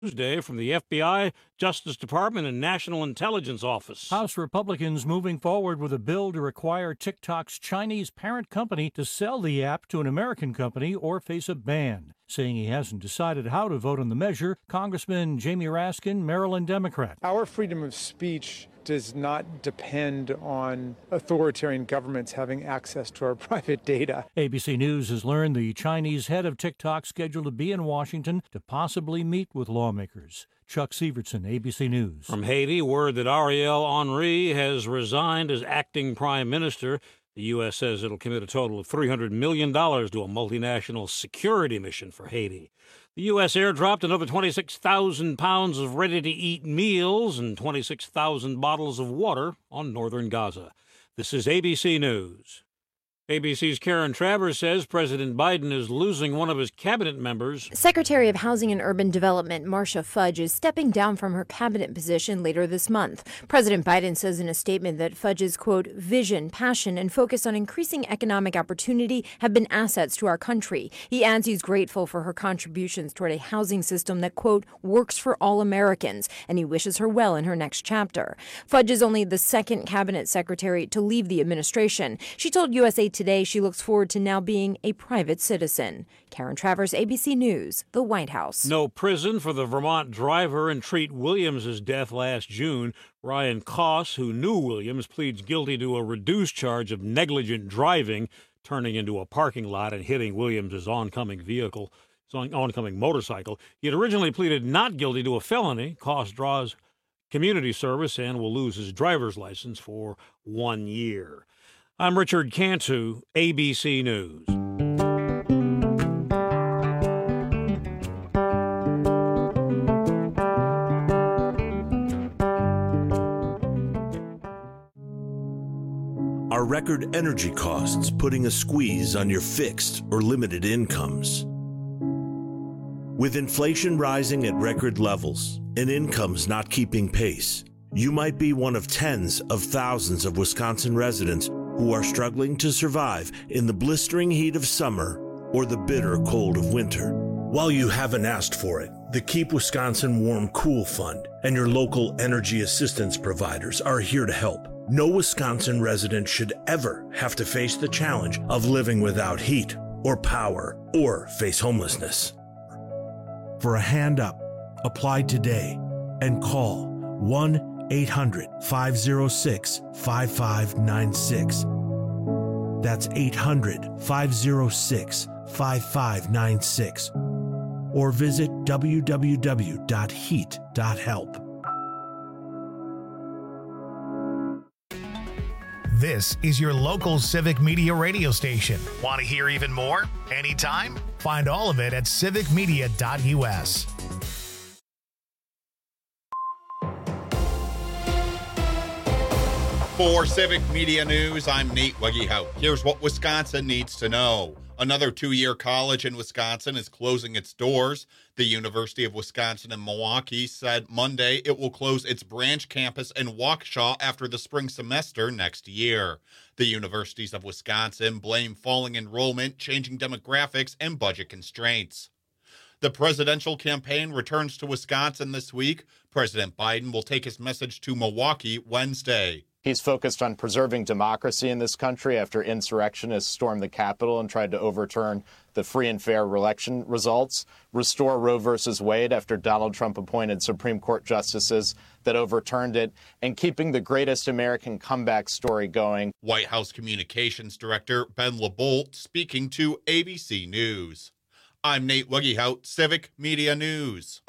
Tuesday from the FBI, Justice Department, and National Intelligence Office. House Republicans moving forward with a bill to require TikTok's Chinese parent company to sell the app to an American company or face a ban. Saying he hasn't decided how to vote on the measure, Congressman Jamie Raskin, Maryland Democrat. Our freedom of speech does not depend on authoritarian governments having access to our private data. ABC News has learned the Chinese head of TikTok scheduled to be in Washington to possibly meet with lawmakers. Chuck Severson, ABC News. From Haiti, word that Ariel Henry has resigned as acting prime minister. The U.S. says it'll commit a total of $300 million to a multinational security mission for Haiti. The U.S. airdropped another 26,000 pounds of ready-to-eat meals and 26,000 bottles of water on northern Gaza. This is ABC News. ABC's Karen Travers says President Biden is losing one of his cabinet members. Secretary of Housing and Urban Development Marcia Fudge is stepping down from her cabinet position later this month. President Biden says in a statement that Fudge's, quote, vision, passion, and focus on increasing economic opportunity have been assets to our country. He adds he's grateful for her contributions toward a housing system that, quote, works for all Americans, and he wishes her well in her next chapter. Fudge is only the second cabinet secretary to leave the administration. She told USA Today she looks forward to now being a private citizen. Karen Travers, ABC News, the White House. No prison for the Vermont driver in Treat Williams' death last June. Ryan Koss, who knew Williams, pleads guilty to a reduced charge of negligent driving, turning into a parking lot and hitting Williams' oncoming motorcycle. He had originally pleaded not guilty to a felony. Koss draws community service and will lose his driver's license for 1 year. I'm Richard Cantu, ABC News. Are record energy costs putting a squeeze on your fixed or limited incomes? With inflation rising at record levels and incomes not keeping pace, you might be one of tens of thousands of Wisconsin residents who are struggling to survive in the blistering heat of summer or the bitter cold of winter. While you haven't asked for it, the Keep Wisconsin Warm Cool Fund and your local energy assistance providers are here to help. No Wisconsin resident should ever have to face the challenge of living without heat or power or face homelessness. For a hand up, apply today and call 1-800-506-5596. That's 800-506-5596. Or visit www.heat.help. This is your local Civic Media radio station. Want to hear even more? Anytime? Find all of it at civicmedia.us. For Civic Media News, I'm Nate Weggehout. Here's what Wisconsin needs to know. Another two-year college in Wisconsin is closing its doors. The University of Wisconsin in Milwaukee said Monday it will close its branch campus in Waukesha after the spring semester next year. The universities of Wisconsin blame falling enrollment, changing demographics, and budget constraints. The presidential campaign returns to Wisconsin this week. President Biden will take his message to Milwaukee Wednesday. He's focused on preserving democracy in this country after insurrectionists stormed the Capitol and tried to overturn the free and fair election results, restore Roe versus Wade after Donald Trump appointed Supreme Court justices that overturned it, and keeping the greatest American comeback story going. White House Communications Director Ben LaBolt speaking to ABC News. I'm Nate Weggehout, Civic Media News.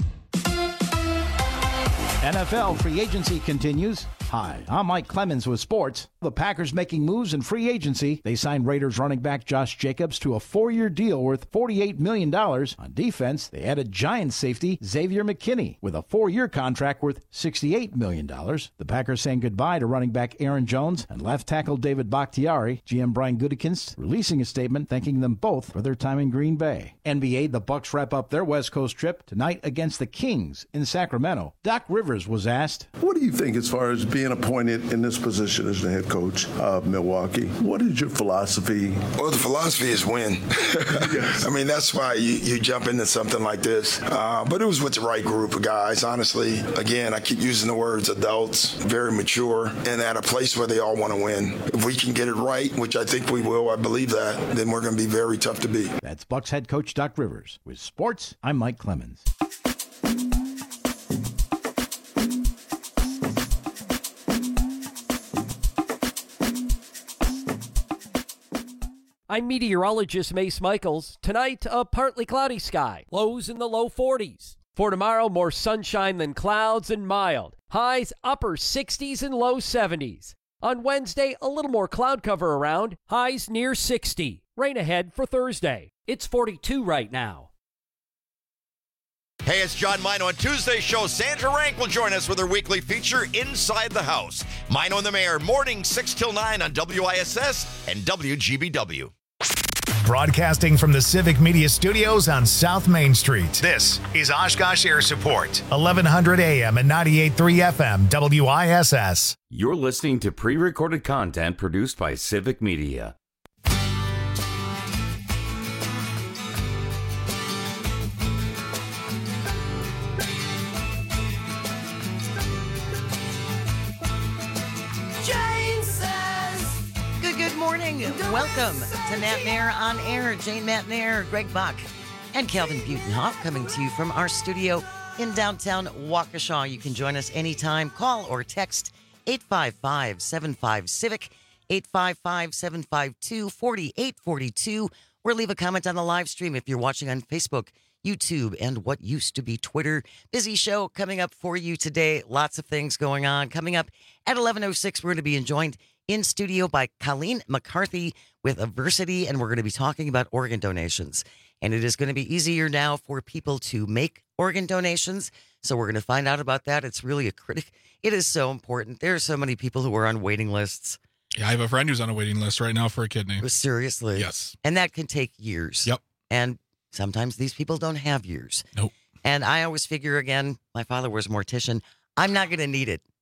NFL free agency continues. Hi, I'm Mike Clemens with sports. The Packers making moves in free agency. They signed Raiders running back Josh Jacobs to a 4-year deal worth $48 million. On defense, they added Giants safety Xavier McKinney with a 4-year contract worth $68 million. The Packers saying goodbye to running back Aaron Jones and left tackle David Bakhtiari. GM Brian Gutekunst releasing a statement thanking them both for their time in Green Bay. NBA, the Bucks wrap up their West Coast trip tonight against the Kings in Sacramento. Doc Rivers was asked, "What do you think as far as being being appointed in this position as the head coach of Milwaukee, what is your philosophy? Well, the philosophy is win. Yes. I mean, that's why you jump into something like this. But it was with the right group of guys, honestly. Again, I keep using the words adults, very mature, and at a place where they all want to win. If we can get it right, which I think we will, I believe that, then we're going to be very tough to beat. That's Bucks head coach Doc Rivers. With sports, I'm Mike Clemens. I'm meteorologist Mace Michaels. Tonight, a partly cloudy sky. Lows in the low 40s. For tomorrow, more sunshine than clouds and mild. Highs upper 60s and low 70s. On Wednesday, a little more cloud cover around. Highs near 60. Rain ahead for Thursday. It's 42 right now. Hey, it's John Mino. On Tuesday's show, Sandra Rank will join us with her weekly feature, Inside the House. Mino and the Mayor, morning 6 till 9 on WISS and WGBW. Broadcasting from the Civic Media Studios on South Main Street. This is Oshkosh Air Support, 1100 AM and 98.3 FM, WISS. You're listening to pre-recorded content produced by Civic Media. Good morning. Welcome to Matt Mayer on Air. Jane Matt Mayer, Greg Buck, and Calvin Butenhoff coming to you from our studio in downtown Waukesha. You can join us anytime. Call or text 855-75-CIVIC, 855-752-4842, or leave a comment on the live stream if you're watching on Facebook, YouTube, and what used to be Twitter. Busy show coming up for you today. Lots of things going on. Coming up at 11:06, we're going to be joined in studio by Colleen McCarthy with Aversity, and we're going to be talking about organ donations. And it is going to be easier now for people to make organ donations, so we're going to find out about that. It's really it is so important. There are so many people who are on waiting lists. Yeah, I have a friend who's on a waiting list right now for a kidney. Seriously? Yes. And that can take years. Yep. And sometimes these people don't have years. Nope. And I always figure, again, my father was a mortician. I'm not going to need it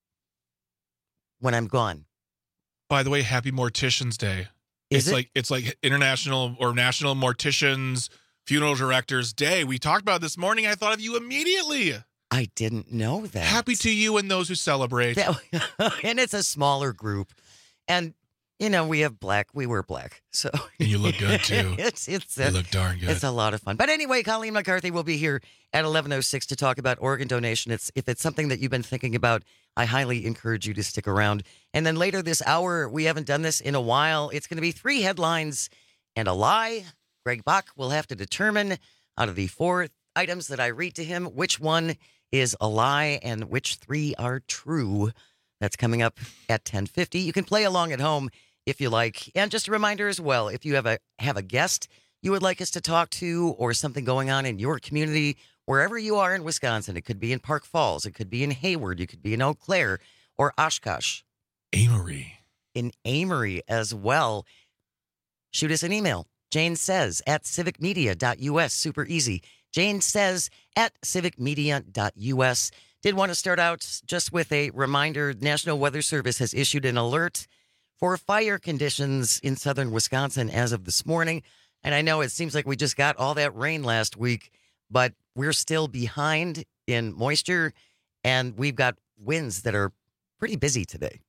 when I'm gone. By the way, happy Mortician's Day. It's like International or National Morticians Funeral Directors Day. We talked about it this morning. I thought of you immediately. I didn't know that. Happy to you and those who celebrate. And it's a smaller group. And, you know, we wear black. So and you look good, too. You look darn good. It's a lot of fun. But anyway, Colleen McCarthy will be here at 11:06 to talk about organ donation. If it's something that you've been thinking about, I highly encourage you to stick around. And then later this hour, we haven't done this in a while. It's going to be 3 headlines and a lie. Greg Bach will have to determine out of the 4 items that I read to him, which one is a lie and which 3 are true. That's coming up at 10:50. You can play along at home if you like. And just a reminder as well, if you have a guest you would like us to talk to or something going on in your community, wherever you are in Wisconsin, it could be in Park Falls, it could be in Hayward, you could be in Eau Claire or Oshkosh. Amory. In Amory as well. Shoot us an email. Jane Says at civicmedia.us. Super easy. Jane Says at civicmedia.us. Did want to start out just with a reminder. National Weather Service has issued an alert for fire conditions in southern Wisconsin as of this morning. And I know it seems like we just got all that rain last week, but we're still behind in moisture, and we've got winds that are pretty busy today.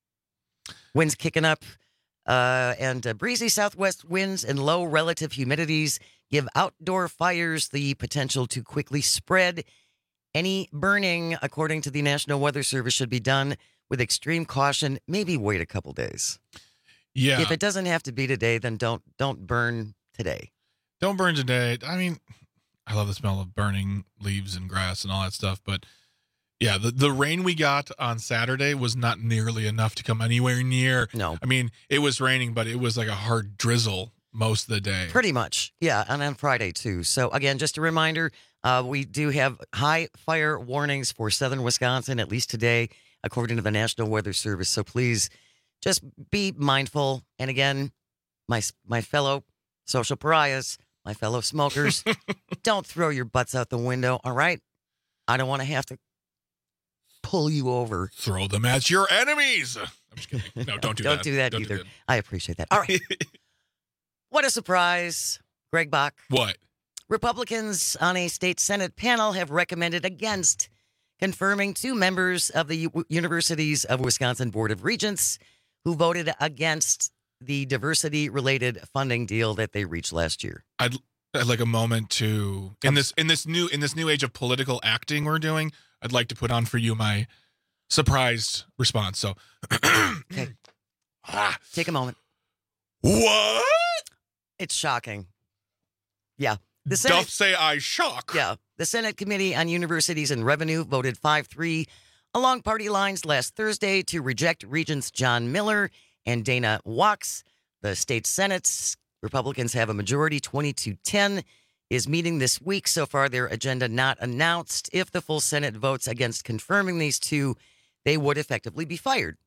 Winds kicking up, and breezy southwest winds and low relative humidities give outdoor fires the potential to quickly spread. Any burning, according to the National Weather Service, should be done with extreme caution. Maybe wait a couple days. Yeah. If it doesn't have to be today, then don't burn today. Don't burn today. I mean, I love the smell of burning leaves and grass and all that stuff, but yeah, the rain we got on Saturday was not nearly enough to come anywhere near. No. I mean, it was raining, but it was like a hard drizzle most of the day. Pretty much. Yeah, and on Friday too. So again, just a reminder, we do have high fire warnings for southern Wisconsin, at least today, according to the National Weather Service. So please just be mindful. And again, my fellow social pariahs, my fellow smokers, don't throw your butts out the window, all right? I don't want to have to pull you over. Throw them at your enemies. I'm just kidding. No, don't do that. Don't do that either. I appreciate that. All right. What a surprise, Greg Bach. What? Republicans on a state Senate panel have recommended against confirming 2 members of the Universities of Wisconsin Board of Regents who voted against the diversity-related funding deal that they reached last year. I'd like a moment to in this new age of political acting we're doing. I'd like to put on for you my surprised response. So, okay. Take a moment. What? It's shocking. Yeah. The Senate, doth say I shock. Yeah. The Senate Committee on Universities and Revenue voted 5-3 along party lines last Thursday to reject Regents John Miller and Dana Wachs. The state Senate's Republicans have a majority, 20-10, is meeting this week. So far, their agenda not announced. If the full Senate votes against confirming these 2, they would effectively be fired.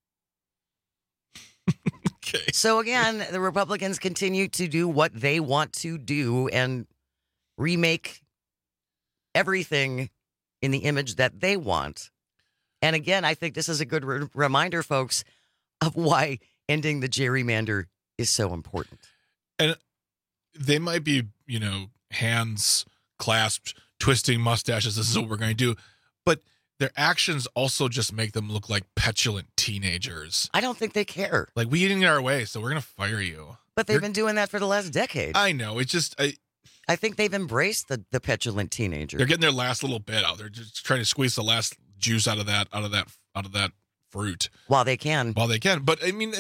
Okay. So again, the Republicans continue to do what they want to do and remake everything in the image that they want. And again, I think this is a good reminder, folks, of why ending the gerrymander is so important. And they might be, hands clasped, twisting mustaches. This is what we're going to do. But their actions also just make them look like petulant teenagers. I don't think they care. Like, we didn't get our way, so we're going to fire you. But they've been doing that for the last decade. I know. It's just... I think they've embraced the petulant teenager. They're getting their last little bit out. They're just trying to squeeze the last juice out of that fruit while they can. But I mean,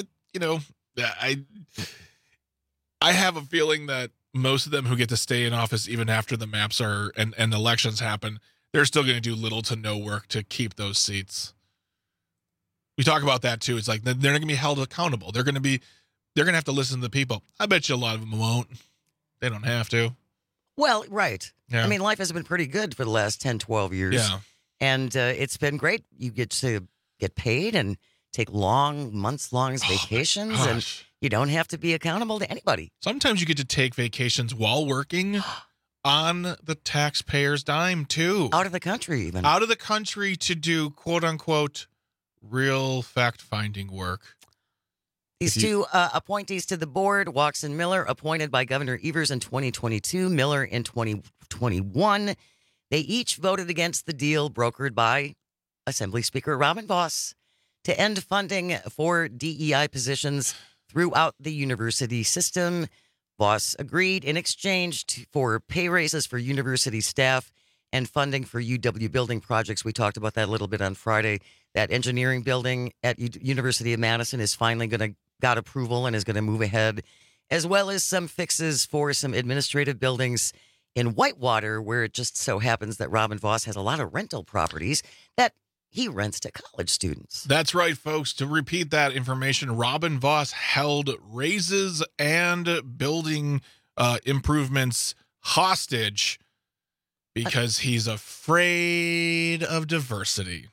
I have a feeling that most of them who get to stay in office even after the maps are and elections happen, they're still going to do little to no work to keep those seats. We talk about that too. It's like they're not going to be held accountable. They're going to have to listen to the people. I bet you a lot of them won't. They don't have to. Well, right. Yeah. I mean, life has been pretty good for the last 10, 12 years. Yeah. And it's been great. You get to get paid and take months-long vacations, and you don't have to be accountable to anybody. Sometimes you get to take vacations while working on the taxpayer's dime, too. Out of the country, even. Out of the country to do, quote-unquote, real fact-finding work. These 2 appointees to the board, Wachs and Miller, appointed by Governor Evers in 2022, Miller in 2021. They each voted against the deal brokered by Assembly Speaker Robin Vos to end funding for DEI positions throughout the university system. Vos agreed in exchange for pay raises for university staff and funding for UW building projects. We talked about that a little bit on Friday. That engineering building at University of Madison is finally got approval and is going to move ahead, as well as some fixes for some administrative buildings in Whitewater, where it just so happens that Robin Vos has a lot of rental properties that he rents to college students. That's right, folks. To repeat that information, Robin Vos held raises and building improvements hostage because he's afraid of diversity.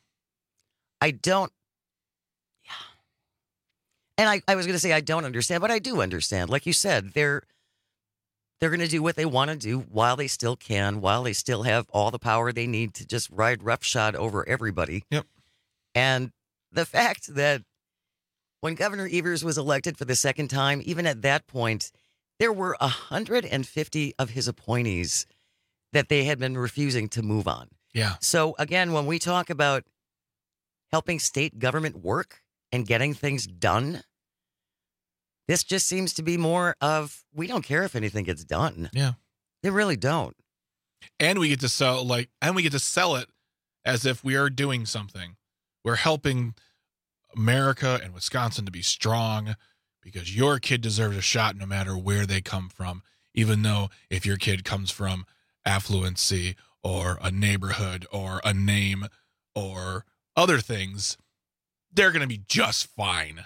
And I was going to say I don't understand, but I do understand. Like you said, they're going to do what they want to do while they still can, while they still have all the power they need to just ride roughshod over everybody. Yep. And the fact that when Governor Evers was elected for the second time, even at that point, there were 150 of his appointees that they had been refusing to move on. Yeah. So again, when we talk about helping state government work and getting things done, this just seems to be more of, we don't care if anything gets done. Yeah. They really don't. And we get to sell it as if we are doing something. We're helping America and Wisconsin to be strong because your kid deserves a shot no matter where they come from, even though if your kid comes from affluency or a neighborhood or a name or other things, they're going to be just fine.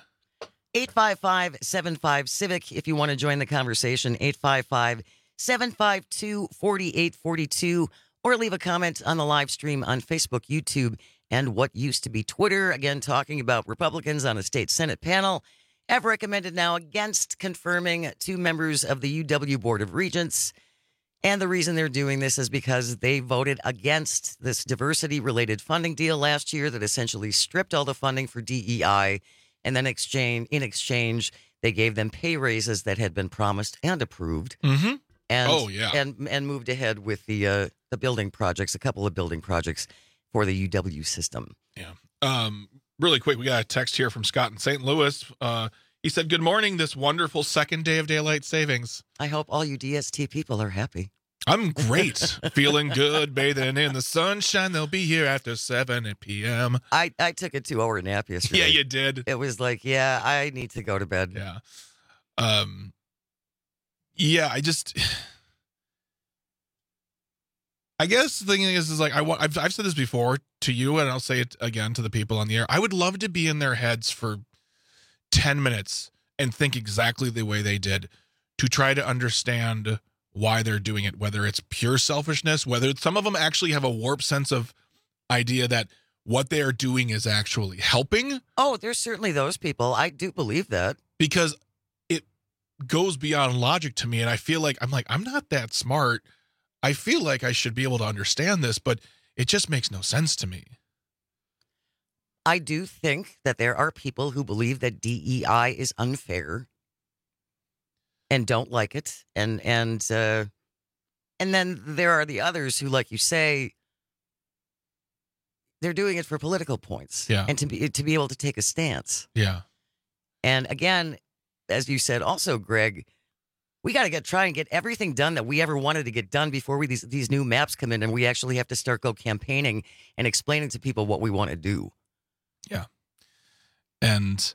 855-75-CIVIC if you want to join the conversation, 855-752-4842, or leave a comment on the live stream on Facebook, YouTube, and what used to be Twitter. Again, talking about Republicans on a state Senate panel have recommended now against confirming 2 members of the UW Board of Regents. And the reason they're doing this is because they voted against this diversity-related funding deal last year that essentially stripped all the funding for DEI, and then in exchange, they gave them pay raises that had been promised and approved. Mm-hmm. And and moved ahead with the building projects, a couple of building projects for the UW system. Yeah. Really quick, we got a text here from Scott in St. Louis. He said, "Good morning, this wonderful second day of daylight savings. I hope all you DST people are happy." I'm great. Feeling good, bathing in the sunshine. They'll be here after 7 p.m. I took a 2-hour nap yesterday. Yeah, you did. It was like, yeah, I need to go to bed. Yeah. Yeah, I guess the thing is like, I've said this before to you, and I'll say it again to the people on the air. I would love to be in their heads for 10 minutes and think exactly the way they did, to try to understand why they're doing it, whether it's pure selfishness, whether some of them actually have a warped sense of idea that what they are doing is actually helping. Oh, there's certainly those people. I do believe that. Because it goes beyond logic to me, and I feel like I'm not that smart. I feel like I should be able to understand this, but it just makes no sense to me. I do think that there are people who believe that DEI is unfair and don't like it, and then there are the others who, like you say, they're doing it for political points, and to be able to take a stance. Yeah. And again, as you said, also, Greg, we got to try and get everything done that we ever wanted to get done before these new maps come in, and we actually have to start campaigning and explaining to people what we want to do. Yeah. And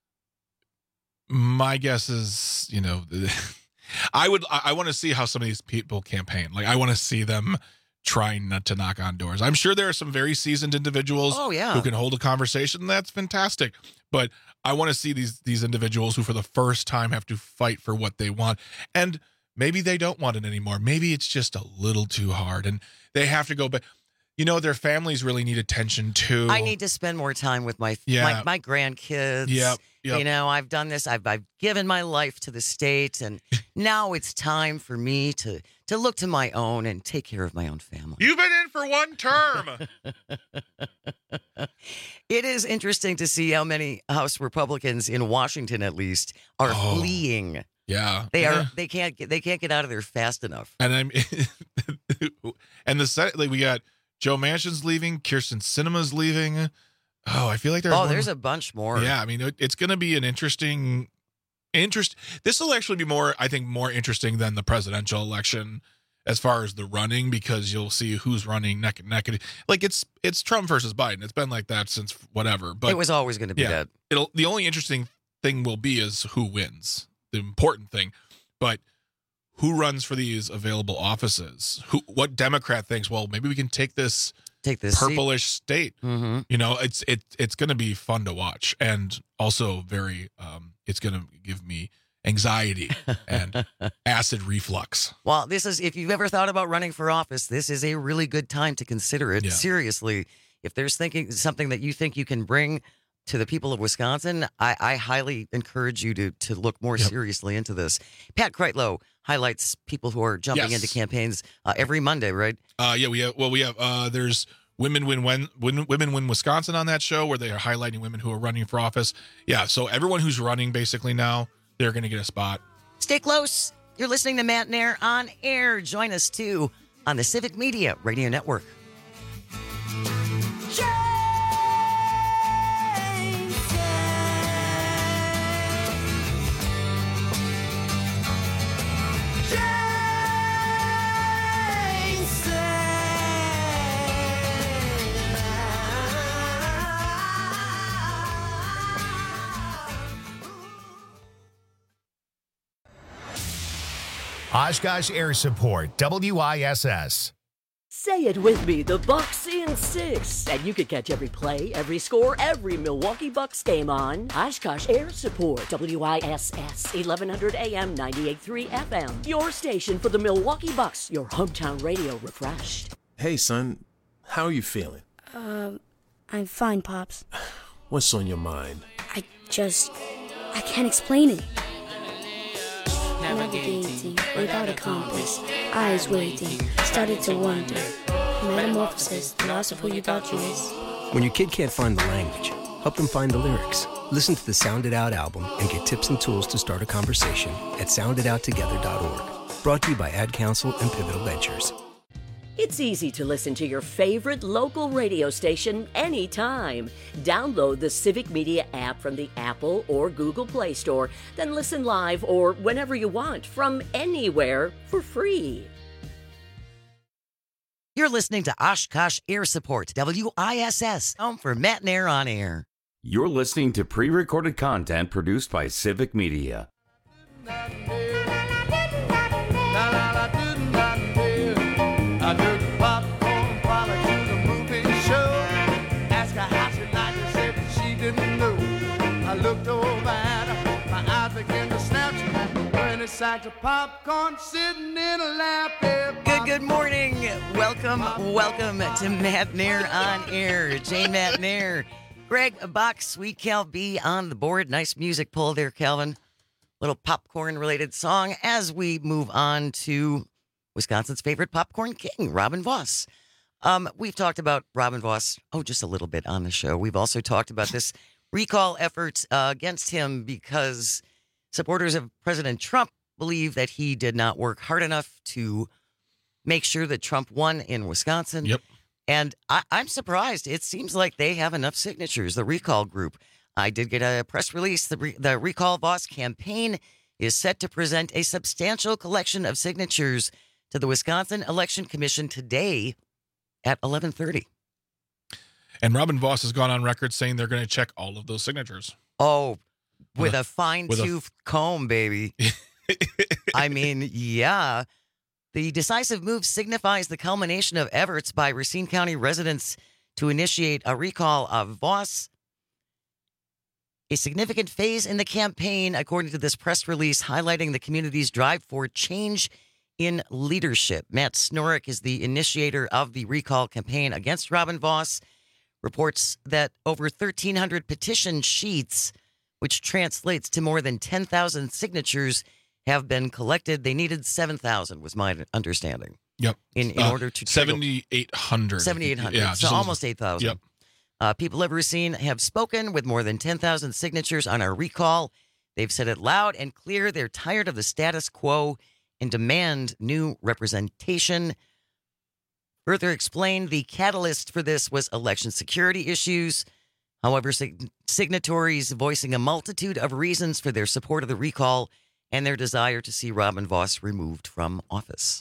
my guess is, I want to see how some of these people campaign. Like, I want to see them trying not to knock on doors. I'm sure there are some very seasoned individuals who can hold a conversation. That's fantastic. But I want to see these individuals who for the first time have to fight for what they want. And maybe they don't want it anymore. Maybe it's just a little too hard and they have to go back. Their families really need attention too. I need to spend more time with my grandkids. Yep. I've done this. I've given my life to the state, and now it's time for me to look to my own and take care of my own family. You've been in for one term. It is interesting to see how many House Republicans in Washington, at least, are fleeing. Yeah, They can't get out of there fast enough. And and the Senate, we got Joe Manchin's leaving, Kyrsten Sinema's leaving. Oh, I feel like there's a bunch more. Yeah, I mean, it's going to be an interesting. This will actually be more interesting than the presidential election as far as the running, because you'll see who's running neck and neck. Like it's Trump versus Biden. It's been like that since whatever. But it was always going to be that. The only interesting thing will be is who wins. The important thing, but who runs for these available offices? What Democrat thinks? Well, maybe we can take this purplish state. Mm-hmm. It's going to be fun to watch, and also very. It's going to give me anxiety and acid reflux. Well, if you've ever thought about running for office, this is a really good time to consider it. Yeah. Seriously, if there's something that you think you can bring to the people of Wisconsin, I highly encourage you to look more seriously into this. Pat Kreitlow highlights people who are jumping into campaigns every Monday, right? We have there's Women Win Wisconsin on that show, where they are highlighting women who are running for office. Yeah, so everyone who's running basically now, they're going to get a spot. Stay close. You're listening to Matt and Air on air. Join us too on the Civic Media Radio Network. Oshkosh Air Support, WISS. Say it with me, the Bucks in 6. And you can catch every play, every score, every Milwaukee Bucks game on Oshkosh Air Support, WISS, 1100 AM, 98.3 FM. Your station for the Milwaukee Bucks, your hometown radio refreshed. Hey, son, how are you feeling? I'm fine, Pops. What's on your mind? I can't explain it. navigating without a compass, eyes waiting, started to wonder. Metamorphosis, the loss of who you thought you was. When your kid can't find the language, help them find the lyrics. Listen to the Sound It Out album and get tips and tools to start a conversation at sounditouttogether.org. Brought to you by Ad Council and Pivotal Ventures. It's easy to listen to your favorite local radio station anytime. Download the Civic Media app from the Apple or Google Play Store, then listen live or whenever you want from anywhere for free. You're listening to Oshkosh Air Support, WISS, home for Matt and Air on Air. You're listening to pre-recorded content produced by Civic Media. I took the popcorn parlor to the movie show. Asked her how she liked it, said that she didn't know. I looked over at her, my eyes began to snap. When it sacked of popcorn sitting in a lap. Good morning. Welcome to Matt and Air on Air. Jane, Matt and Air. Greg, a box, Sweet Cal B on the board. Nice music pull there, Calvin. Little popcorn-related song as we move on to Wisconsin's favorite popcorn king, Robin Vos. We've talked about Robin Vos, just a little bit on the show. We've also talked about this recall effort against him because supporters of President Trump believe that he did not work hard enough to make sure that Trump won in Wisconsin. Yep. And I'm surprised. It seems like they have enough signatures, the recall group. I did get a press release. The Recall Vos campaign is set to present a substantial collection of signatures to the Wisconsin Election Commission today at 11:30. And Robin Vos has gone on record saying they're going to check all of those signatures. Oh, with a fine-tooth comb, baby. I mean, yeah. The decisive move signifies the culmination of efforts by Racine County residents to initiate a recall of Vos. A significant phase in the campaign, according to this press release, highlighting the community's drive for change in leadership. Matt Snorik is the initiator of the recall campaign against Robin Vos. Reports that over 1,300 petition sheets, which translates to more than 10,000 signatures, have been collected. They needed 7,000, was my understanding. Yep. In order to 7,800. 7,800. Yeah, so almost 8,000. Yep. People of Racine have spoken with more than 10,000 signatures on our recall. They've said it loud and clear. They're tired of the status quo and demand new representation. Further explained, the catalyst for this was election security issues. However, signatories voicing a multitude of reasons for their support of the recall and their desire to see Robin Vos removed from office.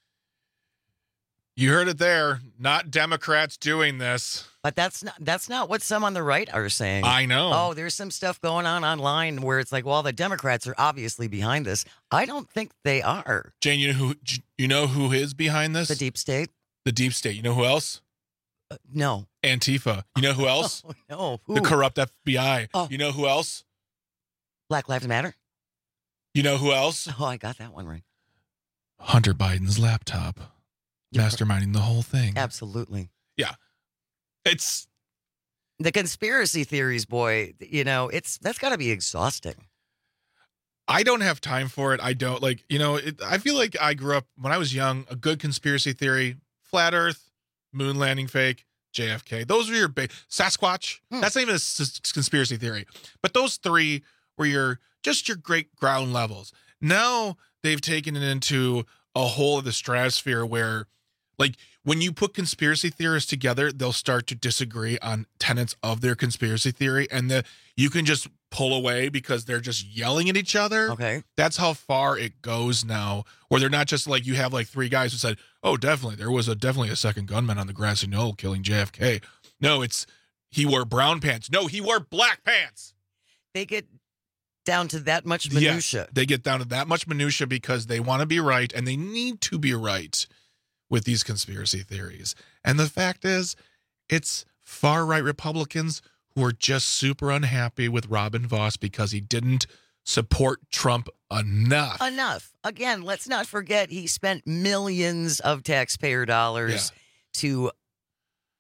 You heard it there. Not Democrats doing this. But that's not what some on the right are saying. I know. Oh, there's some stuff going on online where it's like, well, the Democrats are obviously behind this. I don't think they are. Jane, you know who is behind this? The deep state. The deep state. You know who else? No. Antifa. You know who else? Oh, no. Who? The corrupt FBI. Oh. You know who else? Black Lives Matter. You know who else? Oh, I got that one right. Hunter Biden's laptop. Masterminding the whole thing. Absolutely. Yeah. It's the conspiracy theories, boy. That's got to be exhausting. I don't have time for it. I don't I feel like I grew up when I was young, a good conspiracy theory, flat earth, moon landing fake, JFK. Those were your big Sasquatch. That's not even a conspiracy theory, but those three were your great ground levels. Now they've taken it into a whole of the stratosphere where, like, when you put conspiracy theorists together, they'll start to disagree on tenets of their conspiracy theory, and you can just pull away because they're just yelling at each other. Okay. That's how far it goes now, where they're not just like, you have like three guys who said, oh, definitely, there was definitely a second gunman on the grassy knoll killing JFK. No, he wore brown pants. No, he wore black pants. They get down to that much minutia. Yes, they get down to that much minutia because they want to be right, and they need to be right with these conspiracy theories. And the fact is, it's far-right Republicans who are just super unhappy with Robin Vos because he didn't support Trump enough. Again, let's not forget he spent millions of taxpayer dollars to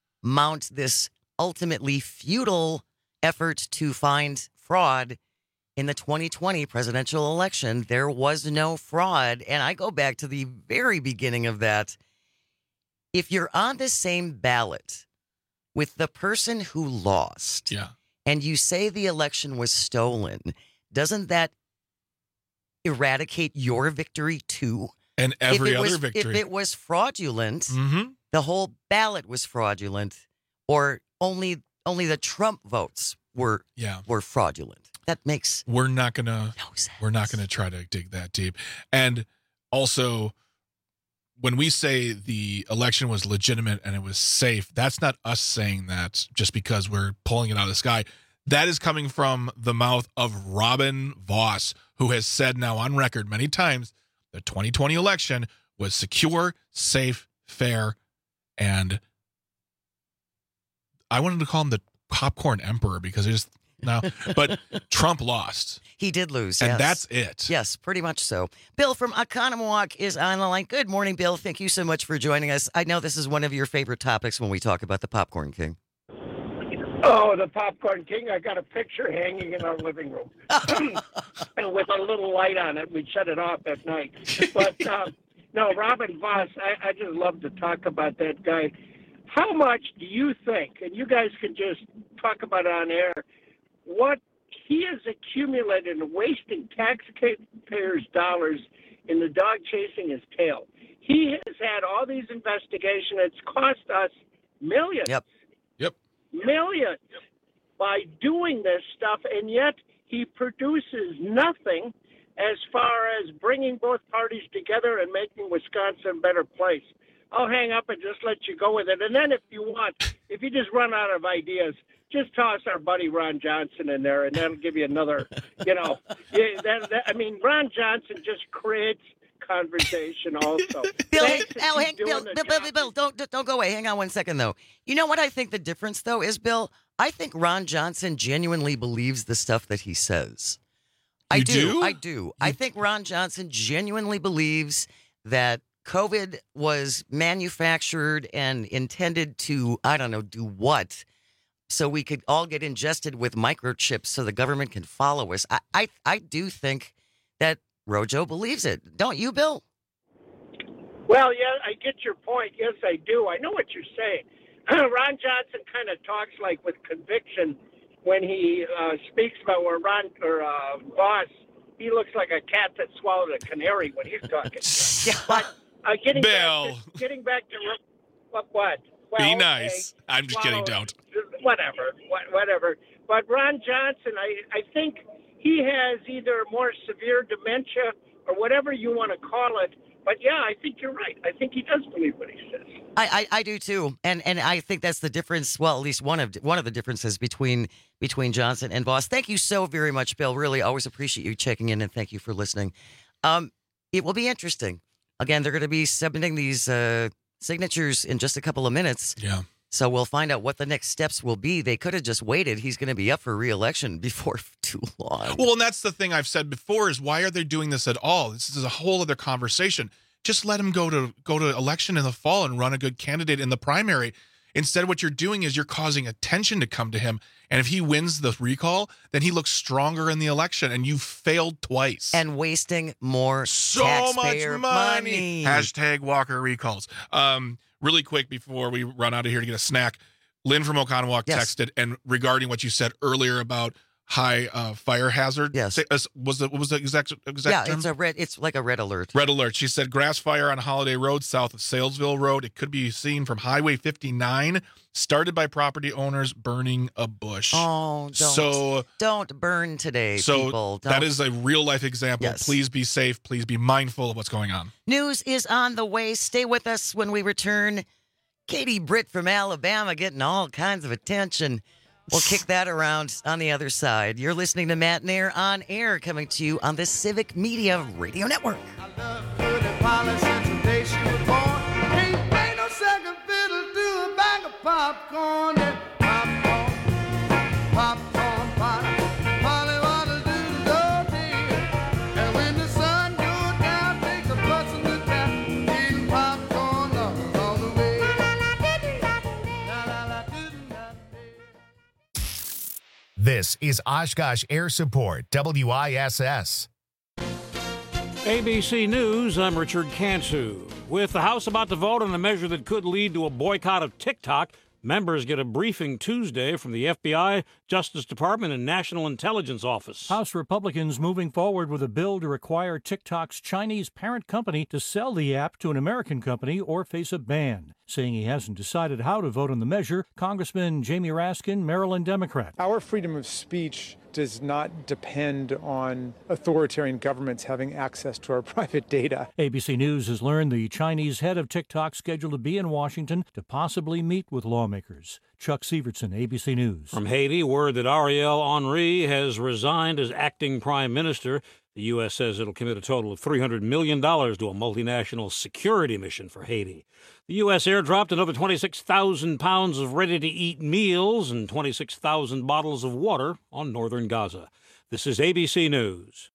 mount this ultimately futile effort to find fraud in the 2020 presidential election, there was no fraud. And I go back to the very beginning of that. If you're on the same ballot with the person who lost, and you say the election was stolen, doesn't that eradicate your victory too? And every other victory. If it was fraudulent, the whole ballot was fraudulent, or only the Trump votes were fraudulent. That makes we're not gonna try to dig that deep. And also, when we say the election was legitimate and it was safe, that's not us saying that just because we're pulling it out of the sky. That is coming from the mouth of Robin Vos, who has said now on record many times the 2020 election was secure, safe, fair, and I wanted to call him the popcorn emperor because but Trump lost. He did lose, and yes. That's it. Yes, pretty much so. Bill from Oconomowoc is on the line. Good morning, Bill. Thank you so much for joining us. I know this is one of your favorite topics when we talk about the Popcorn King. Oh, the Popcorn King. I got a picture hanging in our living room and with a little light on it. We'd shut it off at night. But, no, Robin Vos, I just love to talk about that guy. How much do you think, and you guys can just talk about it on air, what he has accumulated and wasting taxpayers' dollars in the dog chasing his tail? He has had all these investigations. It's cost us millions. Yep. Millions by doing this stuff, and yet he produces nothing as far as bringing both parties together and making Wisconsin a better place. I'll hang up and just let you go with it. And then if you just run out of ideas, just toss our buddy Ron Johnson in there, and that'll give you another, Ron Johnson just creates conversation also. Bill, don't go away. Hang on one second, though. You know what I think the difference, though, is, Bill? I think Ron Johnson genuinely believes the stuff that he says. I do. I think Ron Johnson genuinely believes that COVID was manufactured and intended to, I don't know, do what, so we could all get ingested with microchips so the government can follow us. I do think that Rojo believes it. Don't you, Bill? Well, yeah, I get your point. Yes, I do. I know what you're saying. Ron Johnson kind of talks like with conviction when he speaks about where Vos, he looks like a cat that swallowed a canary when he's talking. But getting back to what? Well, be nice. Okay, I'm just kidding. Don't. Whatever. But Ron Johnson, I think he has either more severe dementia or whatever you want to call it. But yeah, I think you're right. I think he does believe what he says. I do too, and I think that's the difference. Well, at least one of the differences between Johnson and Vos. Thank you so very much, Bill. Really, always appreciate you checking in, and thank you for listening. It will be interesting. Again, they're going to be submitting these signatures in just a couple of minutes. Yeah. So we'll find out what the next steps will be. They could have just waited. He's going to be up for re-election before too long. Well, and that's the thing I've said before is why are they doing this at all? This is a whole other conversation. Just let him go to election in the fall and run a good candidate in the primary. Instead, what you're doing is you're causing attention to come to him. And if he wins the recall, then he looks stronger in the election. And you've failed twice. And wasting more so much money. Hashtag Walker recalls. Really quick before we run out of here to get a snack, Lynn from Oconomowoc texted, and regarding what you said earlier about high fire hazard. Yes. What was the exact term? It's like a red alert. Red alert. She said grass fire on Holiday Road south of Salesville Road. It could be seen from Highway 59, started by property owners burning a bush. Oh, don't burn today, people. That is a real life example. Yes. Please be safe. Please be mindful of what's going on. News is on the way. Stay with us when we return. Katie Britt from Alabama getting all kinds of attention. We'll kick that around on the other side. You're listening to Matt Nair on air, coming to you on the Civic Media Radio Network. Popcorn. This is Oshkosh Air Support, WISS. ABC News, I'm Richard Cantu. With the House about to vote on a measure that could lead to a boycott of TikTok, members get a briefing Tuesday from the FBI, Justice Department, and National Intelligence Office. House Republicans moving forward with a bill to require TikTok's Chinese parent company to sell the app to an American company or face a ban. Saying he hasn't decided how to vote on the measure, Congressman Jamie Raskin, Maryland Democrat. Our freedom of speech does not depend on authoritarian governments having access to our private data. ABC News has learned the Chinese head of TikTok scheduled to be in Washington to possibly meet with lawmakers. Chuck Sievertson, ABC News. From Haiti, word that Ariel Henry has resigned as acting prime minister. The U.S. says it'll commit a total of $300 million to a multinational security mission for Haiti. The U.S. airdropped another 26,000 pounds of ready-to-eat meals and 26,000 bottles of water on northern Gaza. This is ABC News.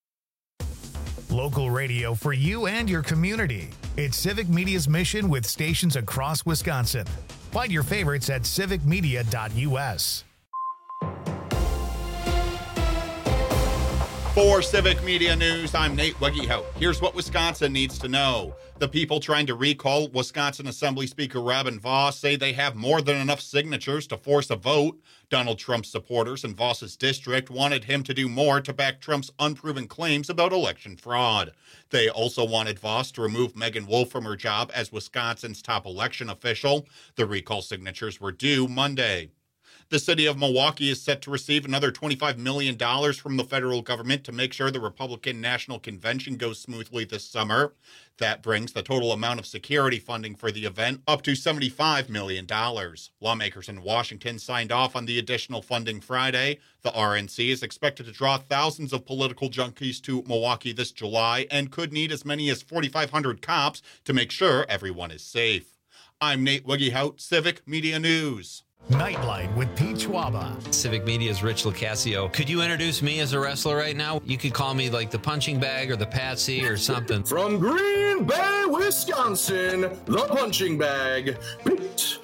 Local radio for you and your community. It's Civic Media's mission with stations across Wisconsin. Find your favorites at civicmedia.us. For Civic Media News, I'm Nate Wegehout. Here's what Wisconsin needs to know. The people trying to recall Wisconsin Assembly Speaker Robin Vos say they have more than enough signatures to force a vote. Donald Trump's supporters in Vos's district wanted him to do more to back Trump's unproven claims about election fraud. They also wanted Vos to remove Megan Wolf from her job as Wisconsin's top election official. The recall signatures were due Monday. The city of Milwaukee is set to receive another $25 million from the federal government to make sure the Republican National Convention goes smoothly this summer. That brings the total amount of security funding for the event up to $75 million. Lawmakers in Washington signed off on the additional funding Friday. The RNC is expected to draw thousands of political junkies to Milwaukee this July and could need as many as 4,500 cops to make sure everyone is safe. I'm Nate Wegehout, Civic Media News. Nightlight with Pete Schwaba. Civic Media's Rich Lucasio. Could you introduce me as a wrestler right now? You could call me like the punching bag or the patsy or something. From Green Bay, Wisconsin, the punching bag, Pete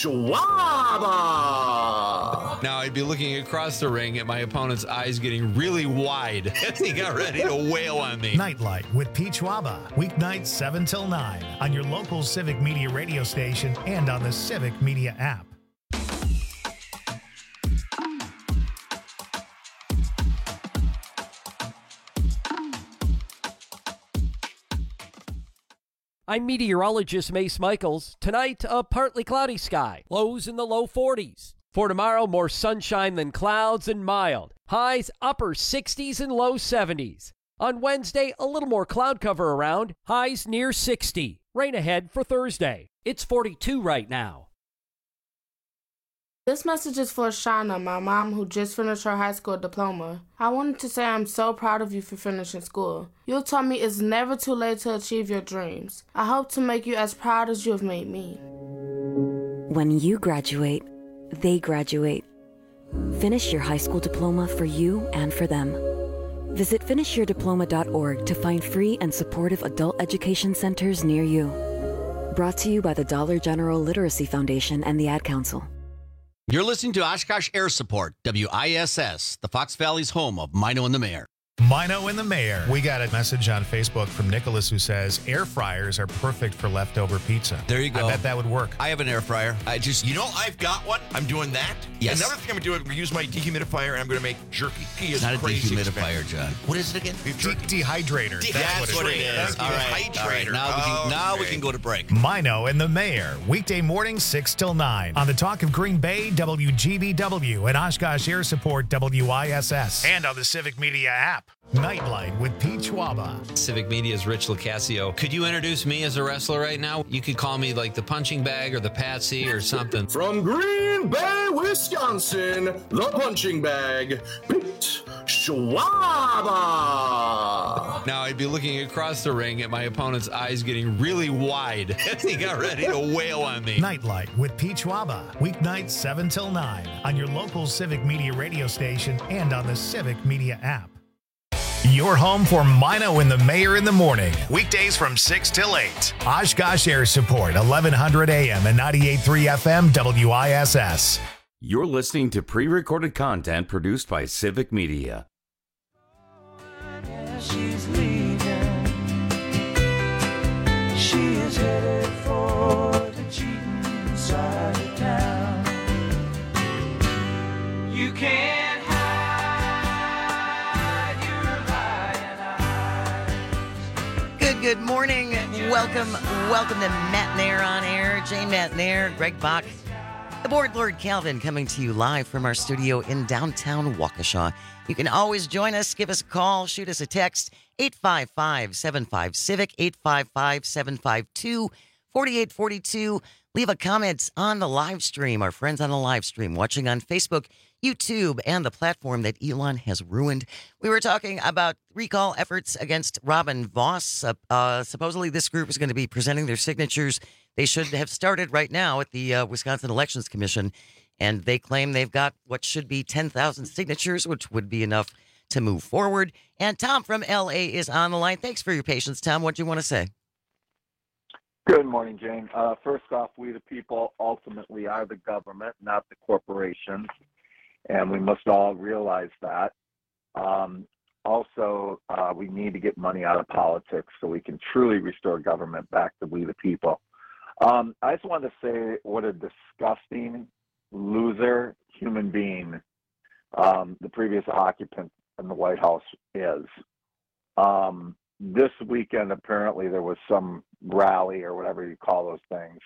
Schwaba. Now I'd be looking across the ring at my opponent's eyes getting really wide as he got ready to wail on me. Nightlight with Pete Schwaba. Weeknights 7 till 9 on your local Civic Media radio station and on the Civic Media app. I'm meteorologist Mace Michaels. Tonight, a partly cloudy sky. Lows in the low 40s. For tomorrow, more sunshine than clouds and mild. Highs upper 60s and low 70s. On Wednesday, a little more cloud cover around. Highs near 60. Rain ahead for Thursday. It's 42 right now. This message is for Shauna, my mom, who just finished her high school diploma. I wanted to say I'm so proud of you for finishing school. You told me it's never too late to achieve your dreams. I hope to make you as proud as you have made me. When you graduate, they graduate. Finish your high school diploma for you and for them. Visit finishyourdiploma.org to find free and supportive adult education centers near you. Brought to you by the Dollar General Literacy Foundation and the Ad Council. You're listening to Oshkosh Air Support, WISS, the Fox Valley's home of Mino and the Mayor. Mino and the Mayor. We got a message on Facebook from Nicholas who says air fryers are perfect for leftover pizza. There you go. I bet that would work. I have an air fryer. You know, I've got one. I'm doing that. Yes. Another thing I'm going to do is use my dehumidifier and I'm going to make jerky. It's not a dehumidifier, John. What is it again? Dehydrator. That's what it is. All right. Now we can go to break. Mino and the Mayor. Weekday mornings 6 till 9 on the Talk of Green Bay, WGBW, and Oshkosh Air Support, WISS, and on the Civic Media app. Nightlight with Pete Schwaba. Civic Media's Rich Lucasio. Could you introduce me as a wrestler right now? You could call me like the punching bag or the patsy or something. From Green Bay, Wisconsin, the punching bag, Pete Schwaba. Now I'd be looking across the ring at my opponent's eyes getting really wide as he got ready to wail on me. Nightlight with Pete Schwaba. Weeknights 7 till 9 on your local Civic Media radio station and on the Civic Media app. Your home for Mino and the Mayor in the morning. Weekdays from 6 till 8. Oshkosh Air Support, 1100 AM and 98.3 FM WISS. You're listening to pre-recorded content produced by Civic Media. She's leaving. She is headed for the cheating side of town. You can't hide your lying eyes. Good morning. Welcome to Matt Nair on Air. Jane Matt Nair, Greg Bach, the board Lord Calvin, coming to you live from our studio in downtown Waukesha. You can always join us. Give us a call. Shoot us a text. 855-75-CIVIC, 855-752-4842. Leave a comment on the live stream. Our friends on the live stream watching on Facebook, YouTube, and the platform that Elon has ruined. We were talking about recall efforts against Robin Vos. Supposedly this group is going to be presenting their signatures. They should have started right now at the Wisconsin Elections Commission, and they claim they've got what should be 10,000 signatures, which would be enough to move forward. And Tom from L.A. is on the line. Thanks for your patience, Tom. What do you want to say? Good morning, Jane. First off, we the people ultimately are the government, not the corporations, and we must all realize that. Also, we need to get money out of politics so we can truly restore government back to we the people. I just wanted to say what a disgusting loser human being the previous occupant in the White House is. This weekend, apparently, there was some rally or whatever you call those things.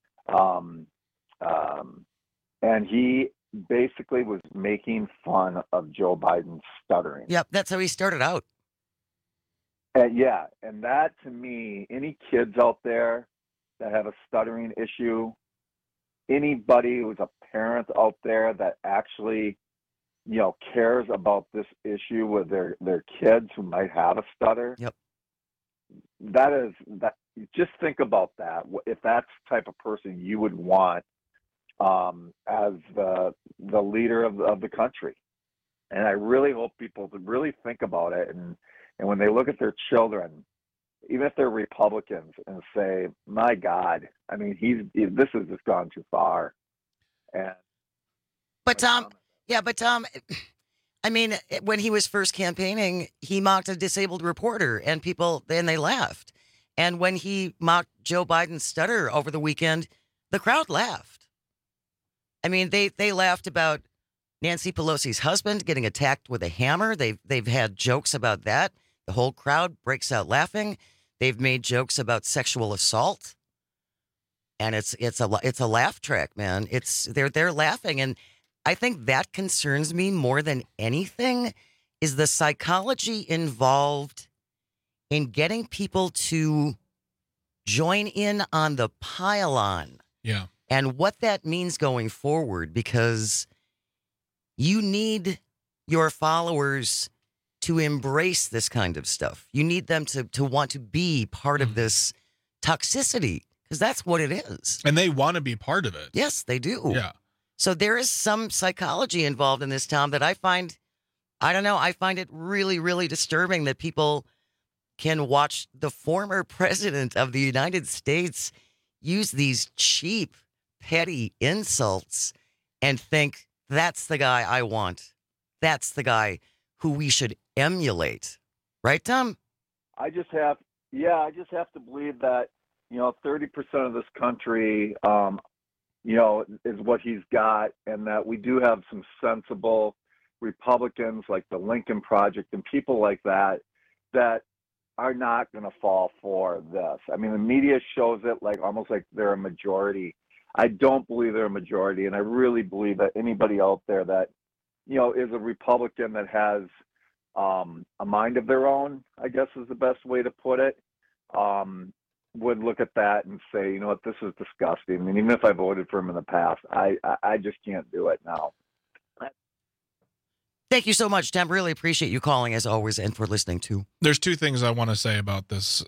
And he basically was making fun of Joe Biden's stuttering. Yep, that's how he started out. Yeah, and that, to me, any kids out there that have a stuttering issue, anybody who's a parent out there that actually, cares about this issue with their kids who might have a stutter. Yep. That just think about that. If that's the type of person you would want as the leader of the country. And I really hope people to really think about it. And when they look at their children, even if they're Republicans, and say, my God, I mean, this has just gone too far. But Tom, I mean, when he was first campaigning, he mocked a disabled reporter, and they laughed. And when he mocked Joe Biden's stutter over the weekend, the crowd laughed. I mean, they laughed about Nancy Pelosi's husband getting attacked with a hammer. They've had jokes about that. The whole crowd breaks out laughing. They've made jokes about sexual assault, and it's a laugh track, man. They're laughing, and I think that concerns me more than anything is the psychology involved in getting people to join in on the pile-on. Yeah. And what that means going forward, because you need your followers to embrace this kind of stuff. You need them to want to be part of this toxicity, because that's what it is. And they want to be part of it. Yes, they do. Yeah. So there is some psychology involved in this, Tom, that I find it really, really disturbing that people can watch the former president of the United States use these cheap, petty insults and think, that's the guy I want. That's the guy who we should emulate. Right, Tom? I just have to believe that, 30% of this country, is what he's got, and that we do have some sensible Republicans like the Lincoln Project and people like that are not going to fall for this. I mean, the media shows it almost like they're a majority. I don't believe they're a majority, and I really believe that anybody out there that, is a Republican that has a mind of their own, I guess is the best way to put it, would look at that and say, you know what, this is disgusting. I mean, even if I voted for him in the past, I just can't do it now. Thank you so much, Tom. Really appreciate you calling as always and for listening too. There's two things I want to say about this.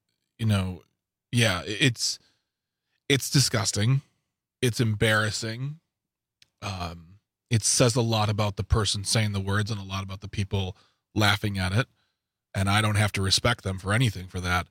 It's disgusting. It's embarrassing. It says a lot about the person saying the words and a lot about the people laughing at it. And I don't have to respect them for anything for that.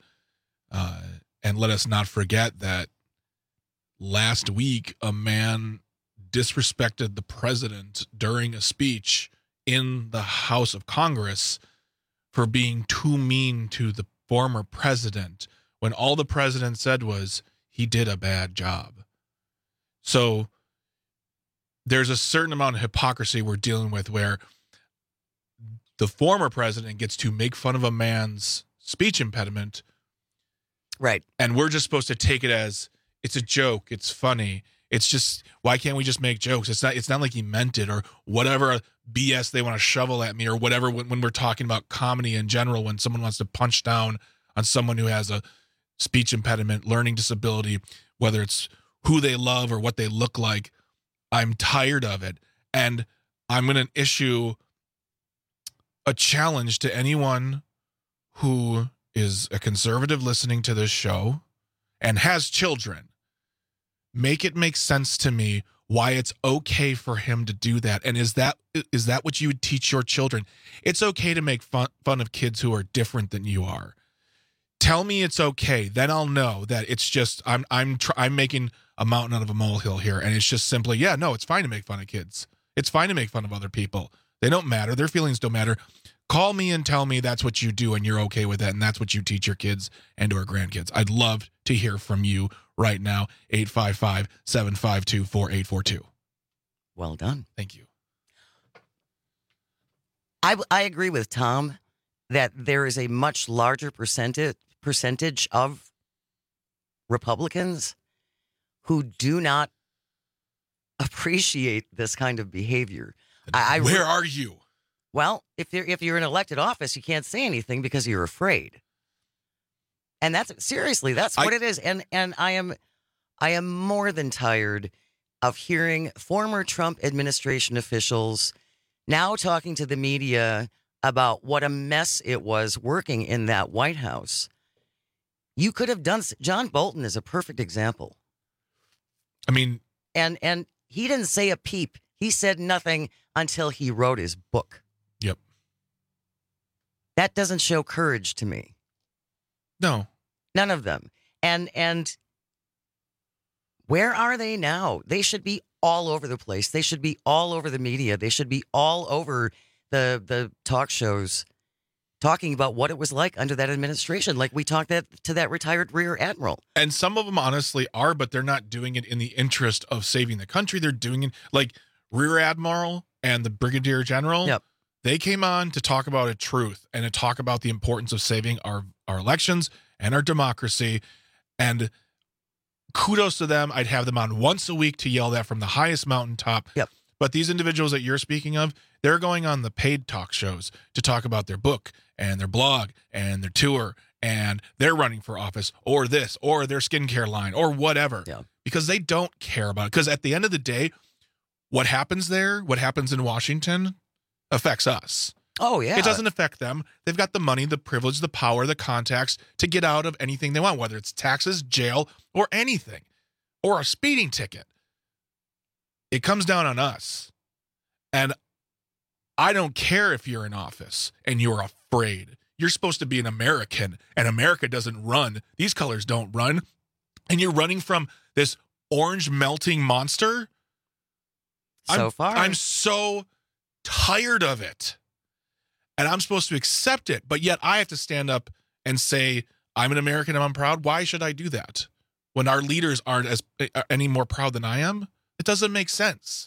And let us not forget that last week, a man disrespected the president during a speech in the House of Congress for being too mean to the former president when all the president said was he did a bad job. So there's a certain amount of hypocrisy we're dealing with where the former president gets to make fun of a man's speech impediment. Right. And we're just supposed to take it as it's a joke. It's funny. It's just, why can't we just make jokes? It's not like he meant it or whatever BS they want to shovel at me or whatever when we're talking about comedy in general, when someone wants to punch down on someone who has a speech impediment, learning disability, whether it's who they love or what they look like. I'm tired of it. And I'm going to issue a challenge to anyone who is a conservative listening to this show and has children. Make it make sense to me why it's okay for him to do that. And is that what you would teach your children? It's okay to make fun of kids who are different than you are. Tell me it's okay. Then I'll know that it's just I'm making a mountain out of a molehill here, and it's just simply, yeah, no, it's fine to make fun of kids. It's fine to make fun of other people. They don't matter. Their feelings don't matter. Call me and tell me that's what you do and you're okay with that, and that's what you teach your kids and or grandkids. I'd love to hear from you right now. 855-752-4842. Well done. Thank you. I agree with Tom that there is a much larger percentage of Republicans who do not appreciate this kind of behavior. Where are you? Well, if you're in elected office, you can't say anything because you're afraid. And that's what it is. And I am more than tired of hearing former Trump administration officials now talking to the media about what a mess it was working in that White House. You could have done. John Bolton is a perfect example. I mean, and he didn't say a peep. He said nothing until he wrote his book. Yep. That doesn't show courage to me. No. None of them. And where are they now? They should be all over the place. They should be all over the media. They should be all over the talk shows talking about what it was like under that administration. Like we talked to that retired rear admiral. And some of them honestly are, but they're not doing it in the interest of saving the country. They're doing it like Rear Admiral and the Brigadier General. Yep. They came on to talk about a truth and to talk about the importance of saving our elections and our democracy. And kudos to them. I'd have them on once a week to yell that from the highest mountaintop. Yep. But these individuals that you're speaking of, they're going on the paid talk shows to talk about their book and their blog and their tour, and they're running for office or this or their skincare line or whatever. Yeah. Because they don't care about it. Because at the end of the day, what happens there, what happens in Washington affects us. Oh, yeah. It doesn't affect them. They've got the money, the privilege, the power, the contacts to get out of anything they want, whether it's taxes, jail, or anything, or a speeding ticket. It comes down on us. And I don't care if you're in office and you're afraid. You're supposed to be an American, and America doesn't run. These colors don't run. And you're running from this orange melting monster. I'm so tired of it. And I'm supposed to accept it, but yet I have to stand up and say, I'm an American and I'm proud. Why should I do that? When our leaders aren't any more proud than I am? It doesn't make sense.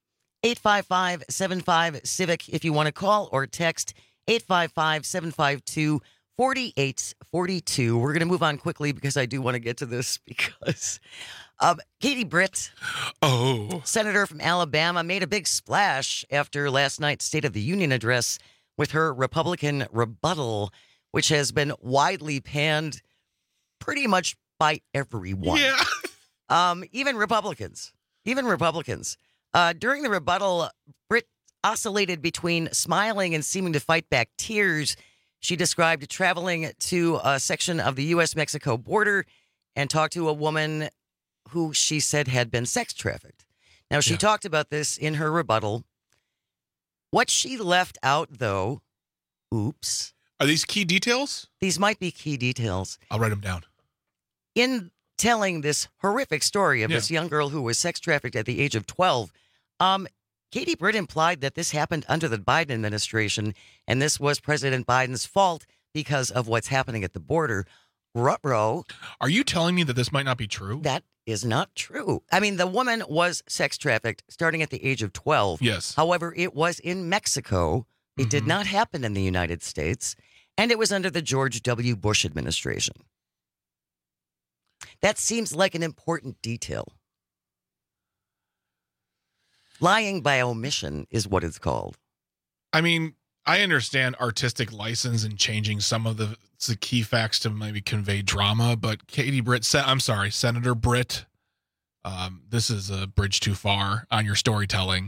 855-75-CIVIC if you want to call or text 855-752-4842. We're going to move on quickly because I do want to get to this because Katie Britt, Senator from Alabama, made a big splash after last night's State of the Union address with her Republican rebuttal, which has been widely panned pretty much by everyone. Yeah. Even Republicans. During the rebuttal, Britt oscillated between smiling and seeming to fight back tears. She described traveling to a section of the U.S.-Mexico border and talked to a woman who she said had been sex trafficked. Now, she talked about this in her rebuttal. What she left out, though, oops. Are these key details? These might be key details. I'll write them down. In telling this horrific story of this young girl who was sex trafficked at the age of 12. Katie Britt implied that this happened under the Biden administration, and this was President Biden's fault because of what's happening at the border. Ruh-roh. Are you telling me that this might not be true? That is not true. I mean, the woman was sex trafficked starting at the age of 12. Yes. However, it was in Mexico. It did not happen in the United States, and it was under the George W. Bush administration. That seems like an important detail. Lying by omission is what it's called. I mean, I understand artistic license and changing some of the key facts to maybe convey drama, but Katie Britt, Senator Britt, this is a bridge too far on your storytelling.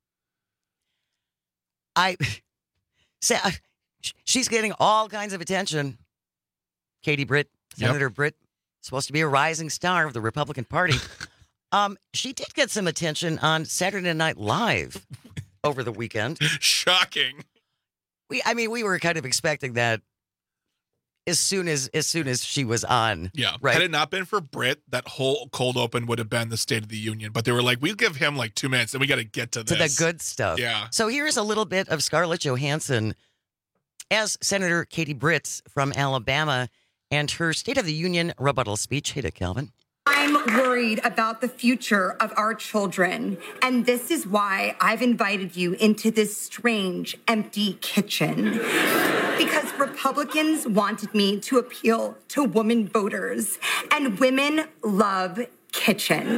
She's getting all kinds of attention. Katie Britt, Senator Britt, supposed to be a rising star of the Republican Party. She did get some attention on Saturday Night Live over the weekend. Shocking. We were kind of expecting that as soon as she was on. Yeah. Right. Had it not been for Britt, that whole cold open would have been the State of the Union. But they were like, we'll give him like 2 minutes and we got to get to this. To the good stuff. Yeah. So here's a little bit of Scarlett Johansson as Senator Katie Britt from Alabama and her State of the Union rebuttal speech. Hit it, Calvin. I'm worried about the future of our children, and this is why I've invited you into this strange, empty kitchen. Because Republicans wanted me to appeal to women voters, and women love kitchen.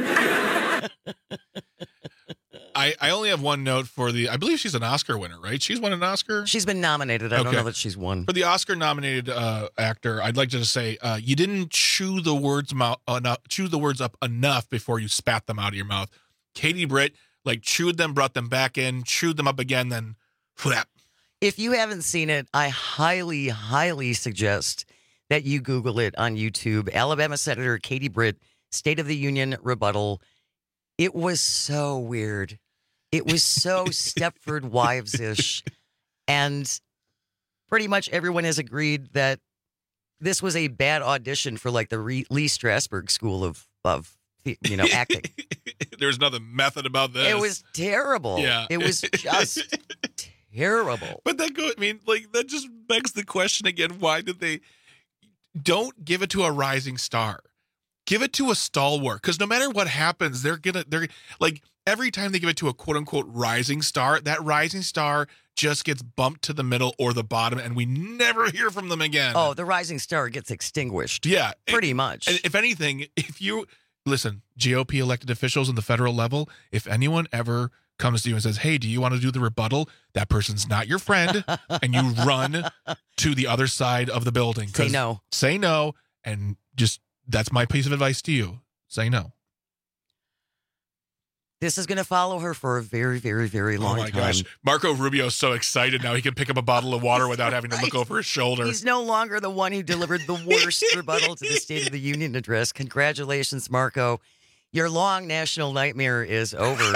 I only have one note for I believe she's an Oscar winner, right? She's won an Oscar? She's been nominated. I don't know that she's won. For the Oscar-nominated actor, I'd like to just say you didn't chew the words up enough before you spat them out of your mouth. Katie Britt, chewed them, brought them back in, chewed them up again, then flap. If you haven't seen it, I highly, highly suggest that you Google it on YouTube. Alabama Senator Katie Britt, State of the Union rebuttal. It was so weird. It was so Stepford Wives-ish. And pretty much everyone has agreed that this was a bad audition for the Lee Strasberg School of acting. There's nothing method about this. It was terrible. Yeah. It was just terrible. But that just begs the question again, why did they don't give it to a rising star? Give it to a stalwart, because no matter what happens, they're every time they give it to a quote unquote rising star, that rising star just gets bumped to the middle or the bottom, and we never hear from them again. Oh, the rising star gets extinguished. Yeah, pretty much. And if anything, if you listen, GOP elected officials on the federal level, if anyone ever comes to you and says, "Hey, do you want to do the rebuttal?" That person's not your friend, and you run to the other side of the building. Say no. Say no, and just. That's my piece of advice to you. Say no. This is going to follow her for a very, very, very long time. Oh, my gosh. Marco Rubio's so excited now he can pick up a bottle of water without having to look over his shoulder. He's no longer the one who delivered the worst rebuttal to the State of the Union address. Congratulations, Marco. Your long national nightmare is over.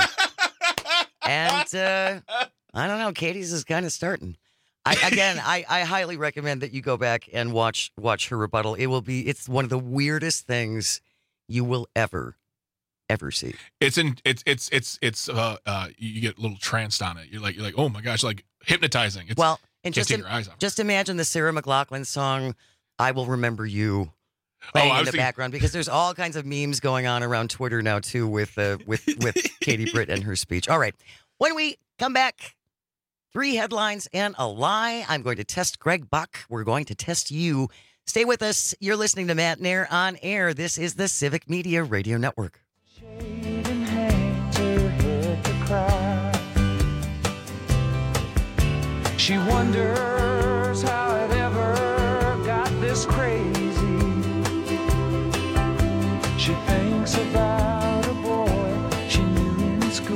And I don't know. Katie's is kind of starting. I highly recommend that you go back and watch her rebuttal. It's one of the weirdest things you will ever see. You get a little tranced on it. You're like, oh my gosh, hypnotizing. Just imagine the Sarah McLachlan song, "I Will Remember You," playing in the background, because there's all kinds of memes going on around Twitter now too with Katie Britt and her speech. All right, when we come back. 3 headlines and a lie. I'm going to test Greg Buck. We're going to test you. Stay with us. You're listening to Matt Nair on air. This is the Civic Media Radio Network. She wonders how it ever got this crazy. She thinks about a boy she knew in school.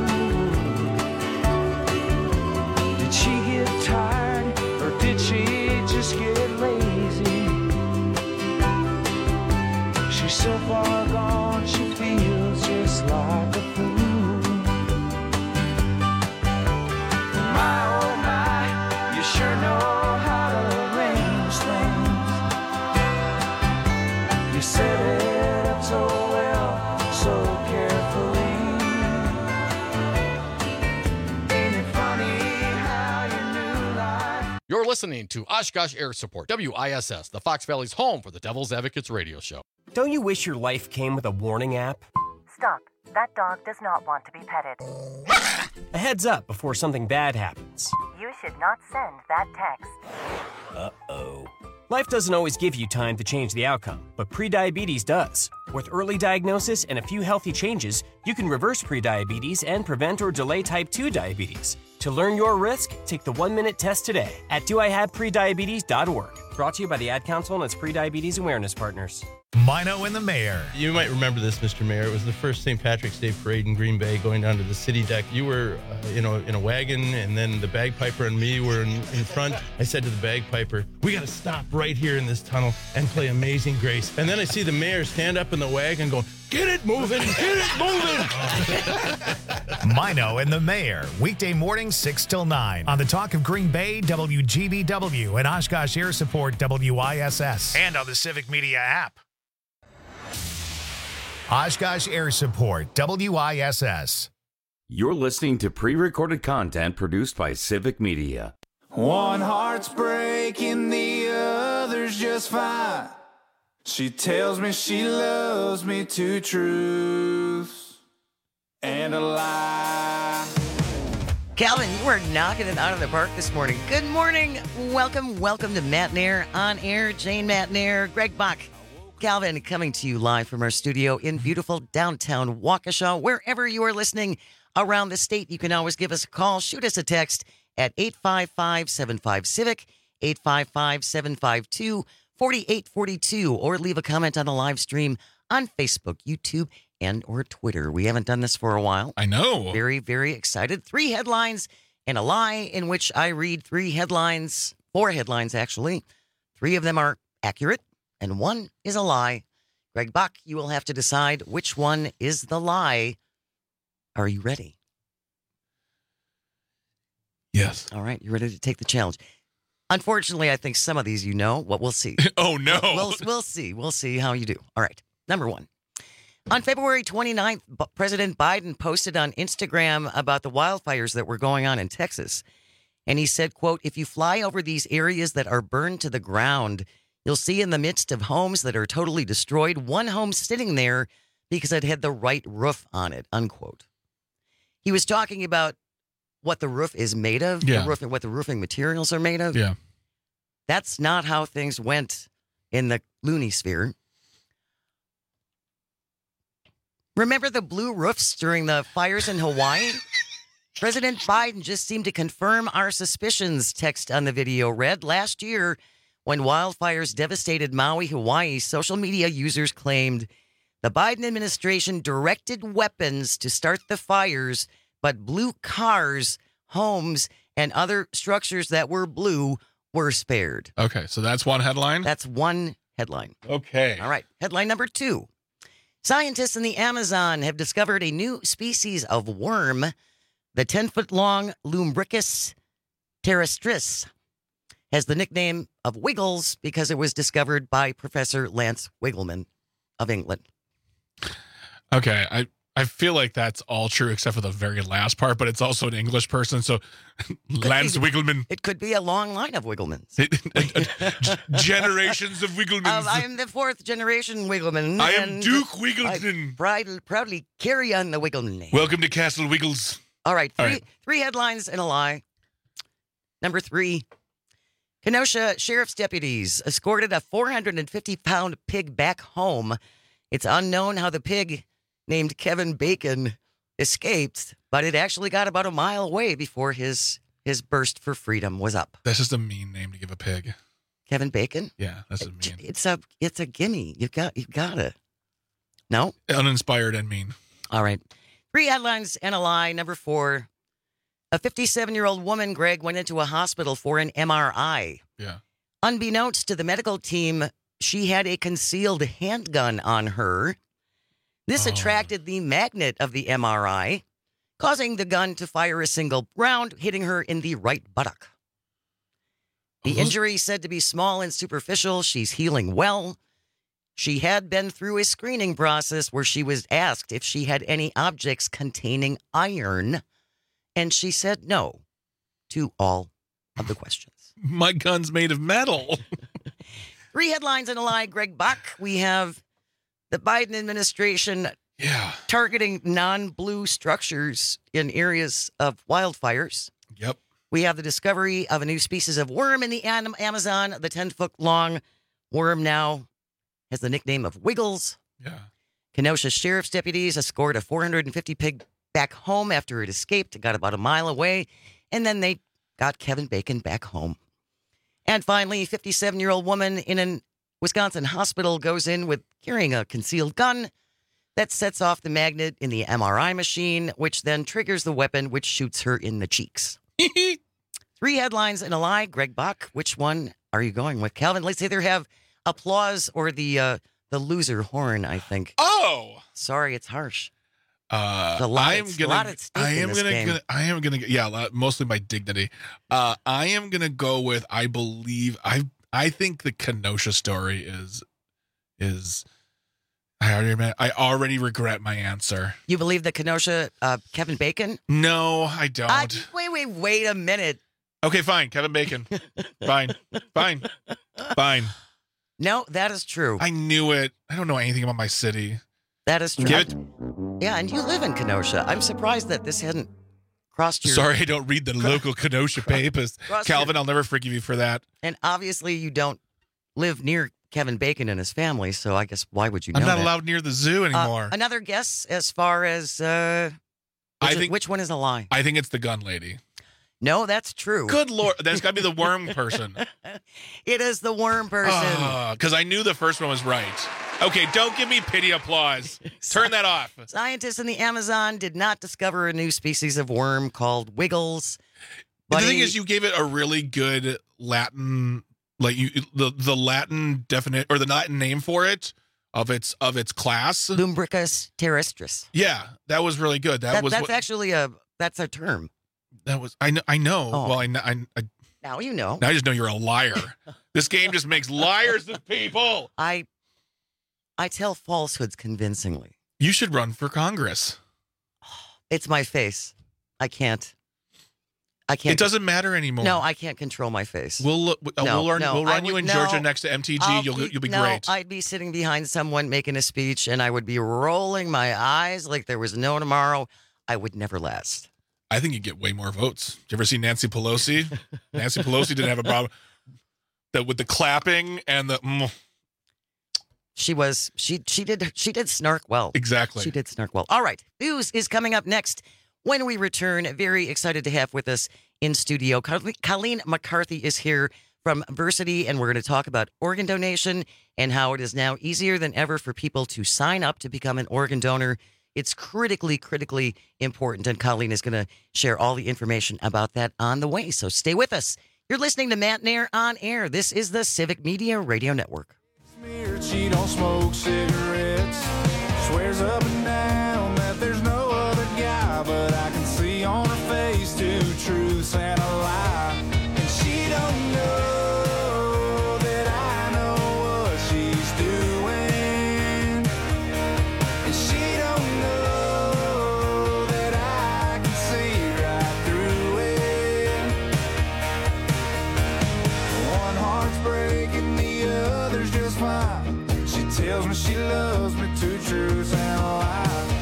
Did she get tired, or did she just get lazy? She's so far gone, she feels just like a fool. My oh my, you sure know how to arrange things. You said it listening to Oshkosh Air Support, WISS, the Fox Valley's home for the Devil's Advocates radio show. Don't you wish your life came with a warning app? Stop. That dog does not want to be petted. A heads up before something bad happens. You should not send that text. Uh-oh. Life doesn't always give you time to change the outcome, but prediabetes does. With early diagnosis and a few healthy changes, you can reverse prediabetes and prevent or delay type 2 diabetes. To learn your risk, take the 1-minute test today at doihaveprediabetes.org. Brought to you by the Ad Council and its Prediabetes Awareness Partners. Mino and the Mayor. You might remember this, Mr. Mayor. It was the first St. Patrick's Day parade in Green Bay going down to the city deck. You were in a wagon, and then the bagpiper and me were in front. I said to the bagpiper, we got to stop right here in this tunnel and play Amazing Grace. And then I see the mayor stand up in the wagon going, get it moving, get it moving. Mino and the Mayor, weekday mornings 6 till 9 on the Talk of Green Bay, WGBW, and Oshkosh Air Support, WISS, and on the Civic Media app. Oshkosh Air Support, WISS. You're listening to pre-recorded content produced by Civic Media. One heart's breaking, the other's just fine. She tells me she loves me, 2 truths and a lie. Calvin, you are knocking it out of the park this morning. Good morning. Welcome to Matt Nair on air. Jane Matt Nair, Greg Bach. Calvin coming to you live from our studio in beautiful downtown Waukesha. Wherever you are listening around the state, you can always give us a call. Shoot us a text at 855-75-CIVIC, 855-752-4842, or leave a comment on the live stream on Facebook, YouTube, and or Twitter. We haven't done this for a while. I know. Very, very excited. 3 headlines and a lie, in which I read 3 headlines, 4 headlines actually. 3 of them are accurate, and 1 is a lie. Greg Bach, you will have to decide which one is the lie. Are you ready? Yes. All right, you ready to take the challenge? Unfortunately, I think some of these you know. Well, we'll see. Oh, no. We'll see. We'll see how you do. All right, number 1. On February 29th, President Biden posted on Instagram about the wildfires that were going on in Texas. And he said, quote, if you fly over these areas that are burned to the ground, you'll see in the midst of homes that are totally destroyed, one home sitting there because it had the right roof on it, unquote. He was talking about what the roof is made of, what the roofing materials are made of. Yeah. That's not how things went in the loony sphere. Remember the blue roofs during the fires in Hawaii? President Biden just seemed to confirm our suspicions, text on the video read. Last year, when wildfires devastated Maui, Hawaii, social media users claimed the Biden administration directed weapons to start the fires, but blue cars, homes, and other structures that were blue were spared. Okay, so that's one headline? That's one headline. Okay. All right, headline number 2. Scientists in the Amazon have discovered a new species of worm, the 10-foot-long Lumbricus terrestris. Has the nickname of Wiggles because it was discovered by Professor Lance Wiggleman of England. Okay, I feel like that's all true except for the very last part, but it's also an English person, so Lance Wiggleman. It could be a long line of Wigglemans. Generations of Wigglemans. I am the 4th generation Wiggleman. I am Duke Wiggleton. I proudly carry on the Wiggleman name. Welcome to Castle Wiggles. All right, three headlines and a lie. Number 3. Kenosha Sheriff's deputies escorted a 450-pound pig back home. It's unknown how the pig, named Kevin Bacon, escaped, but it actually got about a mile away before his burst for freedom was up. That's just a mean name to give a pig. Kevin Bacon? Yeah, that's a mean. It's a gimme. You got it. No? Uninspired and mean. All right. 3 headlines and a lie. Number 4. A 57-year-old woman, Greg, went into a hospital for an MRI. Yeah. Unbeknownst to the medical team, she had a concealed handgun on her. This attracted the magnet of the MRI, causing the gun to fire a single round, hitting her in the right buttock. The injury said to be small and superficial. She's healing well. She had been through a screening process where she was asked if she had any objects containing iron, and she said no to all of the questions. My gun's made of metal. 3 headlines in a lie, Greg Bach. We have the Biden administration targeting non-blue structures in areas of wildfires. Yep. We have the discovery of a new species of worm in the Amazon. The 10-foot-long worm now has the nickname of Wiggles. Yeah. Kenosha Sheriff's deputies escorted a 450 pig back home after it escaped. It got about a mile away, and then they got Kevin Bacon back home. And finally, a 57-year-old woman in a Wisconsin hospital goes in with carrying a concealed gun that sets off the magnet in the MRI machine, which then triggers the weapon, which shoots her in the cheeks. 3 headlines in a lie. Greg Bach, which one are you going with? Calvin, let's either have applause or the loser horn, I think. Oh! Sorry, it's harsh. I am gonna mostly my dignity. I am gonna go with I think the Kenosha story is I already regret my answer. You believe that Kenosha Kevin Bacon? No, I don't. Wait a minute. Okay, fine. Kevin Bacon. Fine. No, that is true. I knew it. I don't know anything about my city. That is true. Give it. Yeah, and you live in Kenosha. I'm surprised that this hadn't crossed your... Sorry, I don't read the local Kenosha papers. Calvin, I'll never forgive you for that. And obviously you don't live near Kevin Bacon and his family, so I guess why would you know I'm not that? allowed near the zoo anymore. Another guess as far as which one is a lie? I think it's the gun lady. No, that's true. Good Lord. That's got to be the worm person. It is the worm person. Because I knew the first one was right. Okay, don't give me pity applause. Turn that off. Scientists in the Amazon did not discover a new species of worm called Wiggles. The thing is, you gave it a really good Latin, the Latin definite or the Latin name for it of its class. Lumbricus terrestris. Yeah, that was really good. That's actually a term. That was I know. Oh. Well, I now you know. Now I just know you're a liar. This game just makes liars of people. I tell falsehoods convincingly. You should run for Congress. It's my face. I can't. It doesn't matter anymore. No, I can't control my face. We'll run you in Georgia next to MTG. You'll be great. I'd be sitting behind someone making a speech, and I would be rolling my eyes like there was no tomorrow. I would never last. I think you'd get way more votes. Did you ever see Nancy Pelosi? Nancy Pelosi didn't have a problem with the clapping and the. She did snark well. Exactly. She did snark well. All right. News is coming up next. When we return, very excited to have with us in studio, Colleen McCarthy is here from Versity, and we're going to talk about organ donation and how it is now easier than ever for people to sign up to become an organ donor. It's critically important, and Colleen is going to share all the information about that on the way. So stay with us. You're listening to Matt Nair on Air. This is the Civic Media Radio Network. She don't smoke cigarettes. Swears up and down that there's no other guy, but I can see on her face 2 truths and a lie. And she don't know that I know what she's doing. And she don't know that I can see right through it. One heart's breaking, the other's just fine. She tells me she loves me, 2 truths and a lie.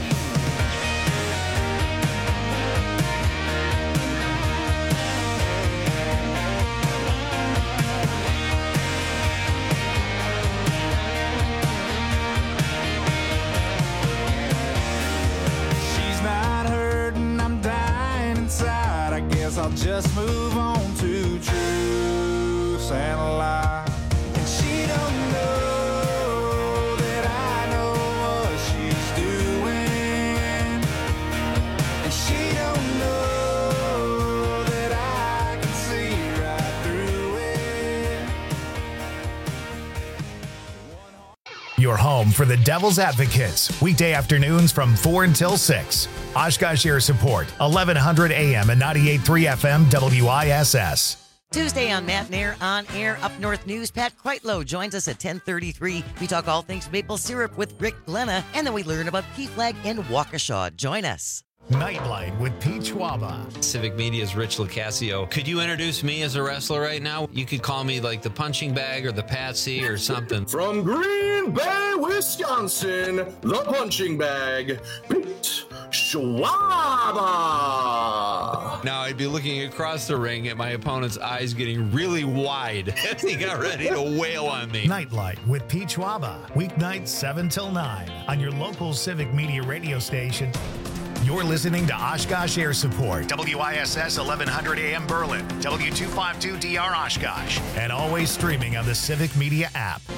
She's not hurting, I'm dying inside. I guess I'll just move on to truths and a lie. And she don't know that I know what she's doing. And she don't know that I can see right through it. Your home for the Devil's Advocates. Weekday afternoons from 4 until 6. Oshkosh Air Support, 1100 AM and 98.3 FM WISS. Tuesday on Matt Nair on Air Up North News. Pat Kreitlow joins us at 10:33. We talk all things maple syrup with Rick Glenna, and then we learn about PFLAG in Waukesha. Join us. Nightlight with Pete Schwaba. Civic Media's Rich Lucasio. Could you introduce me as a wrestler right now? You could call me like the punching bag or the patsy or something. From Green Bay, Wisconsin, the punching bag, Pete Schwaba. Now I'd be looking across the ring at my opponent's eyes getting really wide as he got ready to wail on me. Nightlight with Pete Schwaba. Weeknights 7 till 9 on your local Civic Media radio station. You're listening to Oshkosh Air Support, WISS 1100 AM Berlin, W252DR Oshkosh, and always streaming on the Civic Media app.